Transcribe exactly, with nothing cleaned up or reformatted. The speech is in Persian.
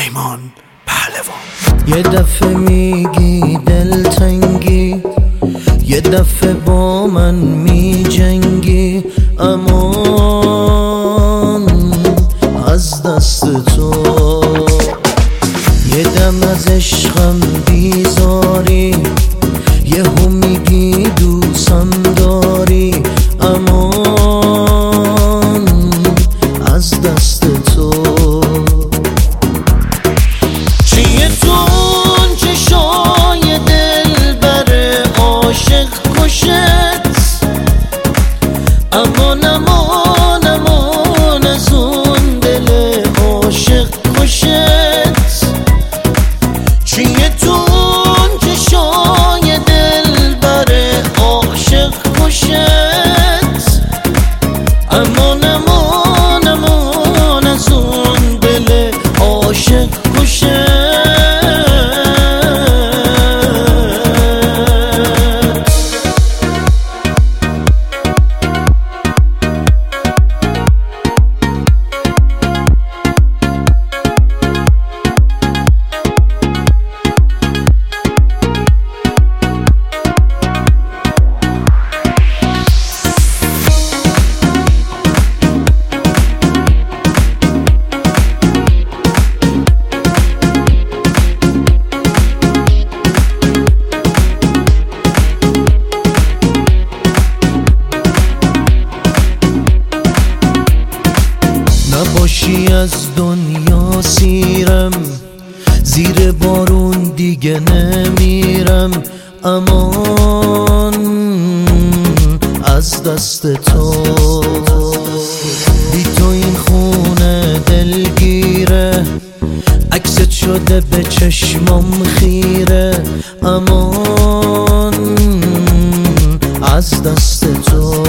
پیمان پهلوان. یه دفعه میگی دلتنگی، یه دفعه با من می جنگی، امان از دست تو. یه دم از عشقم بیزاری، یه هم میگی دوستم داری، امان از دست تو. چیه تون چشای دل بر عاشق کشت، امان امان امان از اون دل عاشق کشت. چیه تون چشای دل بر عاشق کشت، امان امان امان از اون دل عاشق کشت. نباشی از دنیا سیرم، زیر بارون دیگه نمیرم، امان از دست تو. بی تو این خونه دلگیره، عکست شده به چشمام خیره، امان از دست تو.